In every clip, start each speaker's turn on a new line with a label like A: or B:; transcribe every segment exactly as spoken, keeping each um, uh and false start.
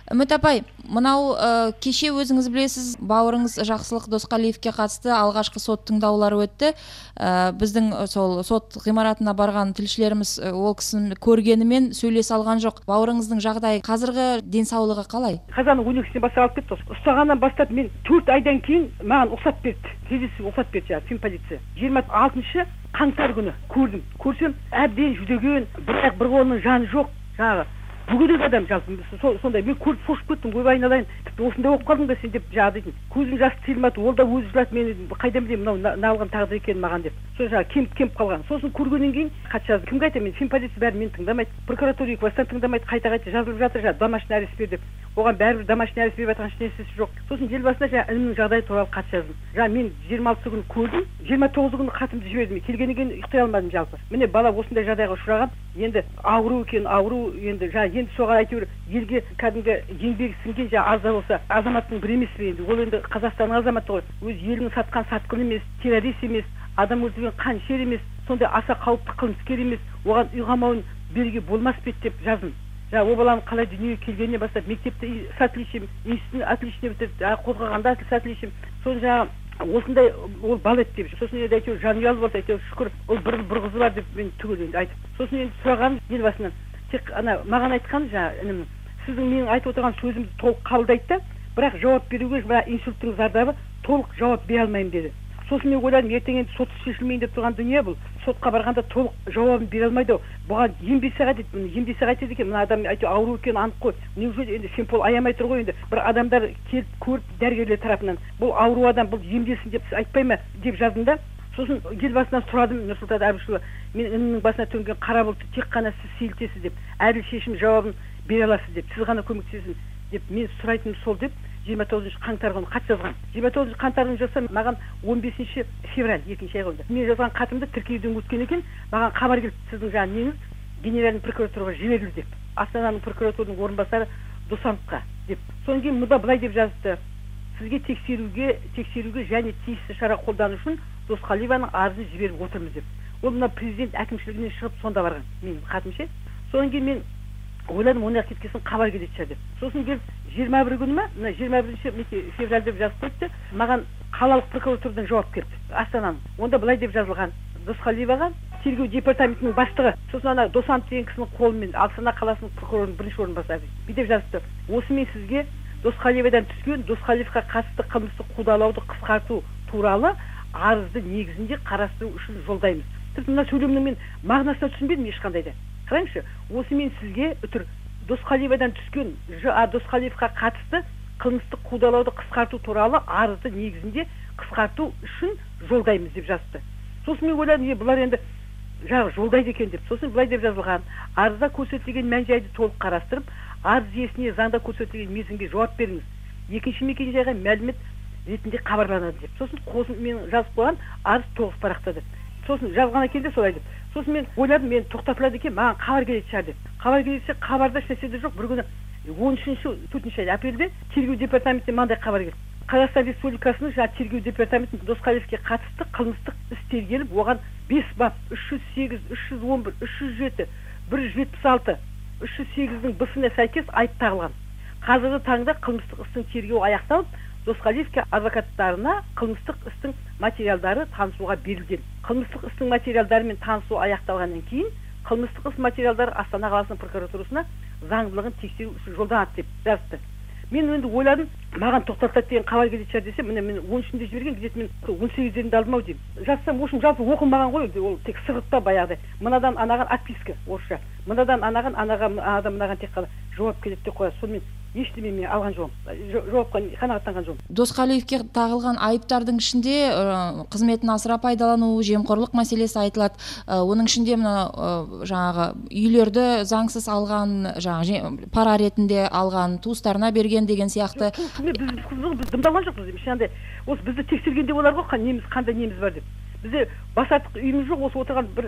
A: Үміт апай, мынау ә, кеше өзіңіз білесіз, бауырыңыз Жақсылық Досқалиевке қатысты алғашқы сот тыңдаулары өтті. Ә, біздің сол сот ғимаратына барған тілшілеріміз ол кісіні көргенімен сөйлесе алған жоқ. Бауырыңыздың жағдайы, қазіргі денсаулығы қалай?
B: Қазанның он екісінен бастап алып кетті. Ұстағаннан бастап мен төрт айдан кейін маған рұқсат берді. Кездесуге рұқсат берді жаңағы фемполиция. жиырма алтыншы қаңтар күні көрдім. Көрсем әбден жүдеген, бірақ бір қолының жаны жоқ. Жаңағы бүгінгі адам жалпы сондай мен көріп шошып кеттім, ойбай айналайын, тіпті осындай болып қалдың да сен деп жаңағы дейтін. Көзім жасы тыйылмады, ол да өзі жылады, мен қайдан білемін мынау налған тағдыр екенін маған деп. Сол жаңағы кеміп кеміп қалған. Сосын көргеннен кейін хат жаздым. Кімге айтамын мен? Фемполиция бәрі мені тыңдамайды. Прокуратура екібастан тыңдамайды, қайта-қайта жазылып жатыр, жаңағы домашний арест бер деп. Оған бәрібір домашний арест беріп жатқан ешнәрсесі жоқ. Сосын елбасына жаңағы інімнің жағдайы туралы хат жаздым. Жаңа мен жиырма алтысы күні көрдім, жиырма тоғызы күні хатымды жібердім. Келгеннен кейін ұйықтай алмадым жалпы. Міне бала осындай жағдайға ұшыраған, енді ауру екен, ауру енді жаңа енді соған әйтеуір елге кәдімгі еңбегі сіңген жаңа аз да болса азаматтың бірі емес пе енді. Ол енді Қазақстанның азаматы ғой. Өз елін сатқан сатқын емес, террорист емес, адам өлтірген қаншер емес, сондай аса қауіпті қылмыскер емес. Оған үй қамауын беруге болмас пе деп жаздым. Жаңа ол баланың қалай дүниеге келгеніне бастап мектепте с отличием, институтын отлично бітірді, жаңа қозғағанда с отличием. Соны жаңа осындай ол бал еді деп. Сосын енді әйтеуір жанұялы болса әйтеуір шүкір, ол бір бір қызы бар деп мен түгел енді айтып. Сосын енді сұрағаным елбасынан, тек ана маған айтқан жаңа інімнің, сіздің менің айтып отырған сөзімді толық қабылдайды да, бірақ жауап беруге мына инсульттың зардабы толық жауап бере алмаймын деді. Сосын мен ойладым, ертең енді сот шешілмейін деп тұрған дүние бұл. Сотқа барғанда толық жауабын бере алмайды. Бұған емдесе қайтеді, емдесе қайтеді екен. Мына адам әйтеуір ауру екені анық қой. Неужели енді Сенпол аямай тұр ғой енді. Бір адамдар келіп көріп дәрігерлер тарапынан бұл ауру адам, бұл емдесін деп айтпай ма деп жаздым да. Сосын елбасынан сұрадым, Нұрсұлтан Әбішұлы, мен інімнің басына төнген қара бұлтты тек қана сіз сейілтесіз деп, әділ шешім жауабын бере аласыз деп, сіз ғана көмектесесіз деп мен сұрайтыным сол деп жиырма тоғызыншы қаңтар күні хат жазған. жиырма тоғызыншы қаңтар күні жазсам, маған он бесінші февраль екінші ай қойды. Мен жазған хатымды тіркеуден өткен екен, маған хабар келді, сіздің жаңа неңіз генеральный прокуратураға жіберілді деп. Астананың прокуратурының орынбасары Досановқа деп. Содан кейін мұнда былай деп жазды: сізге тексеруге, тексеруге және тиісті шара қолдану үшін Досқалиеваның арызын жіберіп отырмыз деп. Ол мына президент әкімшілігінен шығып сонда барған. Мен хатымше. Содан кейін мен ойладым, оны кеткесін хабар келеді шығар деп. Сосын келіп жиырма бір күні ма, мына жиырма бірінші февраль деп жазып қойды. Маған қалалық прокуратурадан жауап келді, Астананың. Онда былай деп жазылған: Досқалиеваға тергеу департаментінің бастығы. Сосын ана Досанов деген кісінің қолымен Астана қаласының прокурорының бірінші орынбасары бүйтіп жазыпты: осымен сізге Досқалиевадан түскен Досқалиевқа қатысты қылмыстық қудалауды қысқарту туралы арызды негізінде қарастыру үшін жолдаймыз. Тіпті мына сөйлемнің мен мағынасына түсінбедім ешқандай да. Қараңызшы, осымен сізге үтір Досқалиевадан түскен Ж.А. Досқалиевқа қатысты қылмыстық қудалауды қысқарту туралы арызды негізінде қысқарту үшін жолдаймыз деп жазды. Сосын мен ойладым, е бұлар енді жағы жолдайды екен деп. Сосын былай деп жазылған: арызда көрсетілген мән-жайды толық қарастырып, арыз иесіне заңда көрсетілген мерзімге жауап беріңіз. Екінші мекен-жайға мәлімет ретінде хабарланады деп. Сосын қосын мен жазып қойған арыз тоғыз парақта деп. Сосын жазғаннан кейін де солай деп. Сосын мен ойладым, мен тоқтатылады екен, маған хабар келеді шығар деп. Хабар келсе, хабарда ешнәрсе де жоқ. Бір күні он үшінші төртінші апрельде тергеу департаментінен мынандай хабар келді: Қазақстан Республикасының жаңа тергеу департаментінің Досқалиевке қатысты қылмыстық іс тергеліп, оған бес бап, үш жүз сегіз, үш жүз он бір, үш жүз жеті, бір жүз жетпіс алты, үш жүз сегіздің б-сіне сәйкес айып тағылған. Қазіргі таңда қылмыстық істің тергеуі аяқталып, Досқалиевке адвокаттарына қылмыстық істің материалдары танысуға берілген. Қылмыстық істің материалдарымен танысу аяқталғаннан кейін, қылмыстық іс материалдары Астана қаласының прокуратурасына заңдылығын тексеру үшін жолданады деп жазды. Мен енді ойладым, маған тоқтатады деген хабар келеді шығар десе, міне мен он үшінде жіберген, где-то мен он сегіздерінде алдым ау деймін. Жазсам, в общем, жалпы оқылмаған ғой, ол тек сырғытта баяғыдай. Мынадан анаған отписка орысша, мынадан анаған анаға, анадан мынаған тек қана жауап келеді деп қояды. Сонымен ештеме мен алған жоқпын, жауапқа қанағаттанған жоқпын.
A: Досқалиевке тағылған айыптардың ішінде қызметін асыра пайдалану, жемқорлық мәселесі айтылады. Оның ішінде мына жаңағы үйлерді заңсыз алған, жаңағы пара ретінде алған, туыстарына берген деген сияқты.
B: Біз дымдалған жоқпыз деймін. Ешқандай осы бізді тексергенде олар ғой, неміз қандай неміз бар деп. Бізде басаттық үйіміз жоқ, осы отырған бір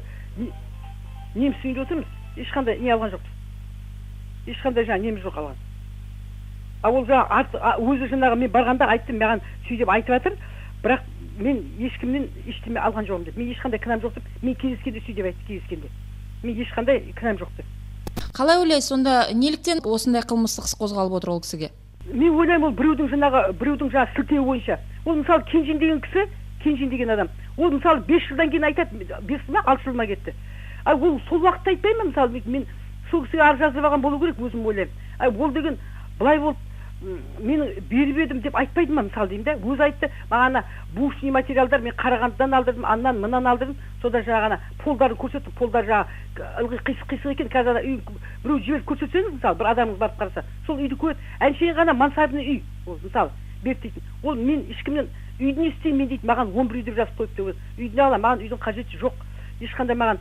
B: неміс үйінде отырмыз. Ешқандай не алған жоқпыз. Ешқандай жаңа неміз жоқ алған. А ол жаңа өзі жаңағы мен барғанда айттым, маған сөйтіп айтып жатыр, бірақ мен ешкімнен ештеме алған жоқпын деп. Мен ешқандай кінәм жоқ деп, мен кездескенде сөйтіп айтты, кездескенде. Мен ешқандай кінәм жоқ деп.
A: Қалай ойлайсыз, сонда неліктен осындай қылмыстық іс қозғалып отыр ол кісіге?
B: Мен ойлаймын, ол біреудің жаңағы біреудің жаңағы сілтеуі бойынша. Ол мысалы Кенжин деген кісі, Кенжин деген адам. Ол мысалы бес жылдан кейін айтады, бес жыл ма алты жыл ма кетті. А ол сол уақытта айтпай ма, мысалы мен сол кісіге арыз жазып алған болу керек, өзім ойлаймын. А ол деген былай болып мен беріп едім деп айтпайды ма, мысалы деймін да. Өзі айтты, маған бушный материалдар мен Қарағандыдан алдырдым, аннан мынан алдырдым. Сода жаңағы полдарын көрсетті, полдар жаңағы ылғи қисық-қисық екен. Қазір үй біреу жіберіп көрсетсеңіз, мысалы бір адамыңыз барып қараса, сол үйді көреді. Әншейін ғана мансабный үй, ол мысалы беріп дейтін. Ол мен ешкімнен үйді не істеймін мен дейді, маған он бір үйді жазып қойыпты өзі. Үйді ала, маған үйдің қажеті жоқ. Ешқандай маған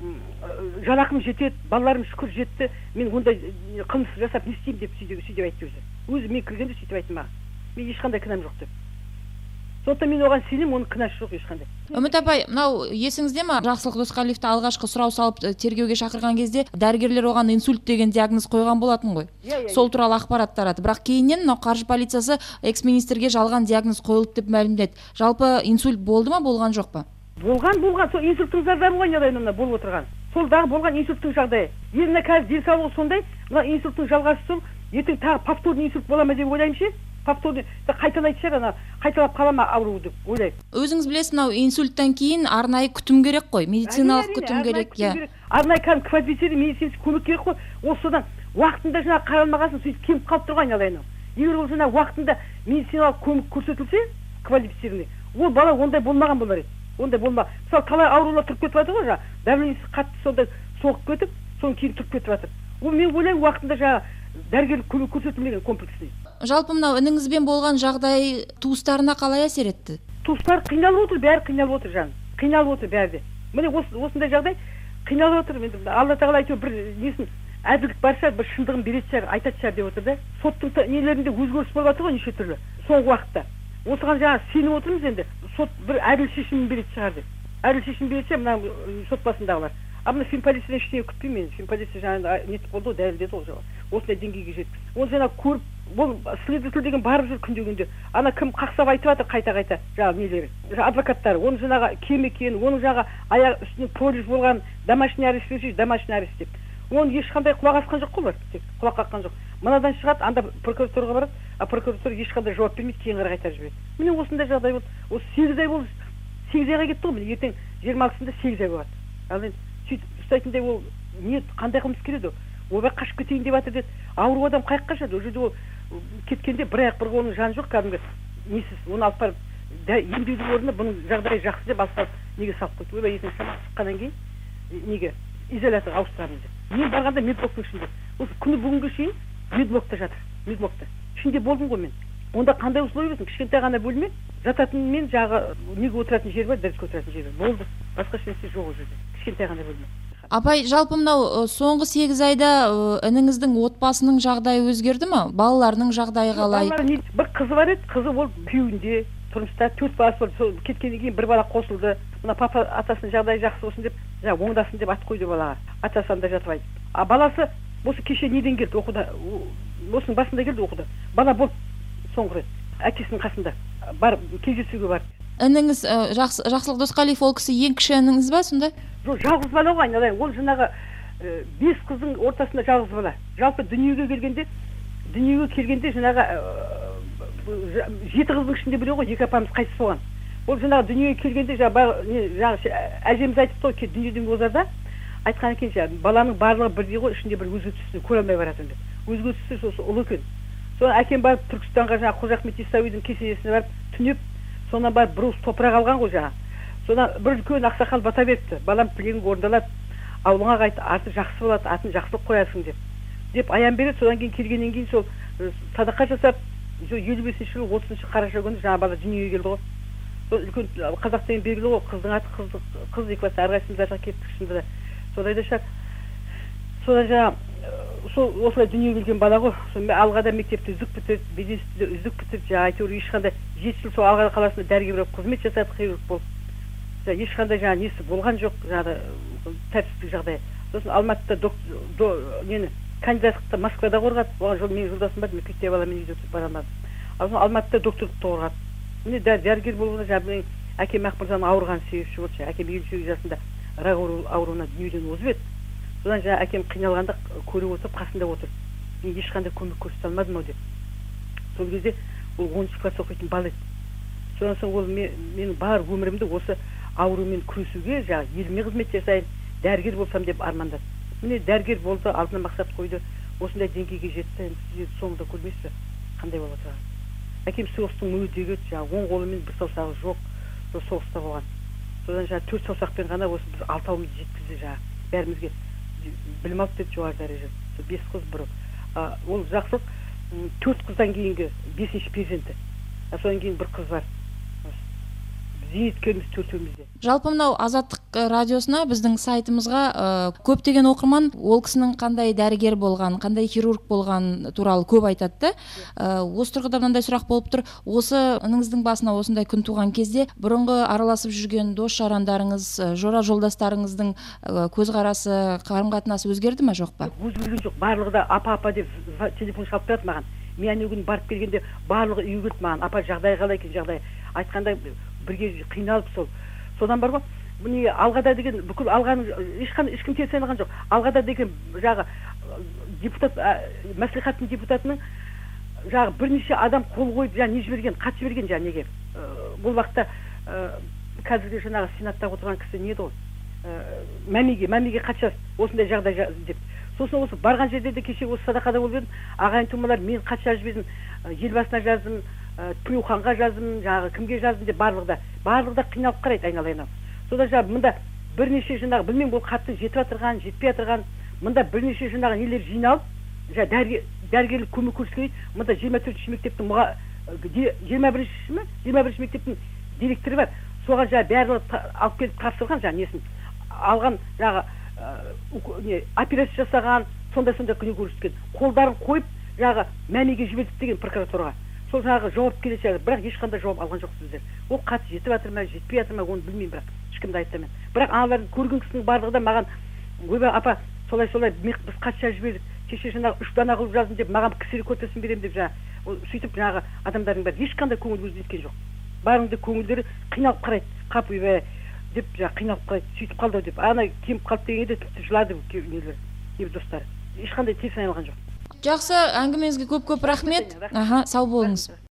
B: жалақым жетеді, балаларым шүкір жетті. Мен ондай қылмыс жасап не істеймін деп сөйтіп айтты өзі. Өзі мен кіргенде сөйтіп айтты маған. Мен ешқандай кінәм жоқ деп. Сондықтан мен оған сенемін, оның кінәсі жоқ ешқандай.
A: Үміт апай, мынау есіңізде ме, Жақсылық Досқалиевті алғашқы сұрау салып тергеуге шақырған кезде дәрігерлер оған инсульт деген диагноз қойған болатын ғой. Сол туралы ақпарат тарады. Бірақ кейіннен мынау қаржы полициясы экс-министрге жалған диагноз қойылды деп мәлімдеді. Жалпы инсульт болды ма, болған жоқ па?
B: Болған, болған. Сол инсульттың зардабы ғой недайында болып отырған. Сол дағы болған инсульттың жағдайы. Еліне қазір денсаулығы сондай, мына инсульттың жалғасы сол, ертең тағы повторный инсульт бола ма деп ойлаймын ше. Повторный қайталайды шығар, ана қайталап қала ма ауру деп ойлаймын.
A: Өзіңіз білесіз, мынау инсульттан кейін арнайы күтім керек қой, медициналық күтім керек, иә.
B: Арнайы квалифицированный медицинский көмек керек қой. Осыдан уақытында жаңа қаралмағасын сөйтіп кеміп қалып тұрған алайын. Егер ол жаңа уақытында медициналық көмек көрсетілсе, квалифицированный, ол бала ондай болмаған болар еді. Ондай болма. Мысалы талай аурулар тұрып кетіп жатыр ғой, жаңа давлениесі қатты сондай соғып кетіп, содан кейін тұрып кетіп жатыр. Ол мен ойлаймын уақытында жаңа дәрігерлік көмек көрсетілмеген комплексный.
A: Жалпы мынау ініңізбен болған жағдай туыстарына қалай әсер етті?
B: Туыстар қиналып отыр, бәрі қиналып отыр жаңа. Қиналып отыр бәрі де. Міне осындай жағдай қиналып отыр. Мен Алла тағала әйтеуір бір несін әділдік бар шығар, бір шындығын береді шығар, айтады шығар деп отыр да. Соттың нелерінде өзгеріс болып жатыр ғой неше түрлі соңғы уақытта. Осыған жаңа сеніп отырмыз енді. Сот бір әділ шешім береді шығар деп. Әділ шешім берсе мына сот басындағылар. А мына финполициядан ештеңе күтпеймін мен. Финполиция жаңа нетіп болды, дәлелдеді ол жауап. Осындай деңгейге жетті. Ол жаңа көріп, бұл следователь деген барып жүр күнде күнде. Ана кім қақсап айтып жатыр қайта-қайта жаңа нелері, адвокаттары. Оның жаңағы кем екенін, оның жаңағы аяқ үстіне пролив болған домашний арест берсе, домашний арест деп. Оны ешқандай құлақ асқан жоқ қой олар, тек құлақ қаққан жоқ. Мынадан шығады, анда прокуратураға барады, а прокуратура ешқандай жауап бермейді, кейін қарай қайтарып жібереді. Міне осындай жағдай болды. Осы сегіз ай болды. сегіз айға кетті ғой, міне ертең жиырма алтысында сегіз ай болады. Ал енді сөйтіп ұстайтындай ол не қандай қылмыс келеді? Ойбай қашып кетейін деп жатыр деді. Ауру адам қайық қашады? Ол жерде ол кеткенде бір аяқ бір қолының жаны жоқ кәдімгі несіз. Оны алып барып емдеудің орнына бұның жағдайы жақсы деп алып барып неге салып қойды? Ойбай ертең шамасы шыққаннан кейін неге изоляторға ауыстырамыз деп. Мен барғанда медблоктың ішінде. Осы күні бүгінге шейін медблокта жатыр. Медблокта. Ішінде болдым ғой мен. Онда қандай условия болсын? Кішкентай ғана бөлме, жататын мен жағы неге отыратын жер бар, дәріске отыратын жер бар. Болды. Басқа ештеңе жоқ ол жерде. Кішкентай ғана бөлме.
A: Апай, жалпы мынау соңғы сегіз айда ініңіздің отбасының жағдайы өзгерді ме? Балаларының жағдайы қалай?
B: Бір қызы бар еді, қызы ол күйеуінде, тұрмыста төрт баласы бар. Кеткеннен кейін бір бала қосылды. Мына папа атасының жағдайы жақсы болсын деп, жаңа оңдасын деп ат қойды балаға. Атасы анда жатып айтты. А баласы осы кеше неден келді оқуда? Осының басында келді оқуда. Бала болды соңғы рет әкесінің қасында. Бар кездесуге бар.
A: Ініңіз Жақсылық Досқалиев ол кісі ең кіші ініңіз ба сонда?
B: Жоқ, жалғыз бала ғой айналайын. Ол жаңағы бес қыздың ортасында жалғыз бала. Жалпы дүниеге келгенде, дүниеге келгенде жаңағы жеті қыздың ішінде біреу ғой, екі апамыз қайтыс болған. Ол жаңағы дүниеге келгенде жаңағы әжеміз айтыпты ғой, дүниеден озарда айтқан екен жаңағы баланың барлығы бірдей ғой, ішінде бір өзге түсті көре алмай баратын деп. Өзге түсті сосы ұлы екен. Содан әкем барып Түркістанға жаңағы Қожа Ахмет Яссауидің кесенесіне барып түнеп, сонан барып бір уыс топырақ алған ғой жаңа. Содан бір үлкен ақсақал бата беріпті. Балам тілегің орындалады, ауылыңа қайт, аты жақсы болады, атын жақсылық қоясың деп. Деп аян береді. Содан кейін келгеннен кейін сол садақа жасап, елу бесінші жылы отызыншы қараша күні жаңа бала дүниеге келді ғой. Сол үлкен қазақтан белгілі ғой, қыздың аты қыз, қыз екі басы әрқайсымыз жаққа кеттік шынында да. Солай да шығар. Содан жаңа сол осылай дүниеге келген бала ғой. Сонымен Алғада мектепті үздік бітірді, бизнесті үздік бітірді. Жаңа әйтеуір ешқандай жеті жыл сол Алғада қаласында дәрігер болып қызмет жасады, хирург болып. Жаңа ешқандай жаңа несі болған жоқ, жаңа тәртіптік жағдай. Сосын Алматыда доктор нені кандидаттықты Москвада қорғады. Оған жол менің жолдасым бар, мектепте баламен үйде отырып бара алмадым. Ал Алматыда докторлықты қорғады. Міне дәрігер болуына жаңа әкем Ақмырзаның ауырған себепші болды. Әкем елу сегіз жасында рак ауруына дүниеден озып еді. содан жаңа әкем қиналғанда көріп отырып қасында отырып, мен ешқандай көмек көрсете алмадым ау деп. Сол кезде ол оныншы класс оқитын бала еді. Содан соң ол менің бар өмірімді осы аурумен күресуге, жаңа еліме қызмет жасайын, дәрігер болсам деп армандады. Міне дәрігер болды, алдына мақсат қойды, осындай деңгейге жетті, сіз соңында көрмейсіз қандай болып отырған. Әкем соғыстың мүгедегі, жаңа оң қолымен бір саусағы жоқ, сол соғыста болған. Содан жаңа төрт саусақпен ғана осы біз алтауымызды жеткізді, жаңа бәрімізге білім алып деп жоғары дәреже. Бес қыз бір. Ол жақсылық төрт қыздан кейінгі бесінші перзенті. Содан кейін бір қыз бар. Зейнеткеріміз төртеумізде.
A: Жалпы мынау Азаттық радиосына, біздің сайтымызға көптеген оқырман ол кісінің қандай дәрігер болған, қандай хирург болған туралы көп айтады. Осы тұрғыда мынандай сұрақ болып тұр. Осы ініңіздің басына осындай күн туған кезде бұрынғы араласып жүрген дос жарандарыңыз, жора жолдастарыңыздың көзқарасы, қарым-қатынасы өзгерді ме, жоқ па?
B: Өзгерген жоқ. Барлығы да апа-апа деп телефон шалып тұрады маған. Мен өкін барып келгенде барлығы үй келді маған. Апа жағдай қалай екен, жағдай. Айтқанда бірге қиналып сол. Содан бар ғой, міне Алғада деген бүкіл Алғаның ешқандай ешкім теріс айналған жоқ. Алғада деген жағы депутат, мәслихаттың депутатының жағы бірнеше адам қол қойып, жаңа не жіберген, хат жіберген жаңа неге. Бұл уақытта қазіргі жаңағы сенатта отырған кісі не еді ол? Мәмеге, мәмеге хат жаз, осындай жағдай деп. Сосын осы барған жерде де кеше осы садақада болып едім, ағайын тумалар мен хат жазып жібердім, елбасына жаздым, Тілеуханға жаздым, жаңағы кімге жаздым деп барлығда, барлығда қиналып қарайды айналайын. Содан жаңағы мында бірнеше жаңағы білмеймін бұл хаттың жетіп отырған, жетпей отырған, мында бірнеше жаңағы нелер жиналып, жаңағы дәрігерлік көмек көрсеткен, мында жиырма төртінші мектептің жиырма бірінші ме? жиырма бірінші мектептің директоры бар. Соған жаңағы барлығы алып келіп тапсырған жаңағы несін. Алған жаңағы операция жасаған, сондай-сондай күні көрсеткен. Қолдарын қойып, жаңағы мәмеге жібердік деген прокуратураға. Сол жаңағы жауап келесі, бірақ ешқандай жауап алған жоқ сіздер. Ол хат жетіп жатыр ма, жетпей жатыр ма, оны білмеймін, бірақ ешкімді айтамын. Бірақ аналардың көрген кісінің барлығы да маған, ойбай апа, солай-солай біз хат жазып жібердік, кеше жаңағы үш дана қылып жаздым деп, маған кісілік көтесін беремін деп жаңағы сөйтіп жаңағы адамдардың бәрі ешқандай көңіл өзгерткен жоқ. Барының да көңілдері қиналып қарайды, қап ойбай деп жаңағы қиналып қарайды, сөйтіп қалды деп. Ана кеміп қалды дегенде тіпті жылады нелер, кейбір достары. Ешқандай теріс айналған жоқ.
A: Жақсы, әңгімеңізге көп-көп рахмет. Аха, сау болыңыз.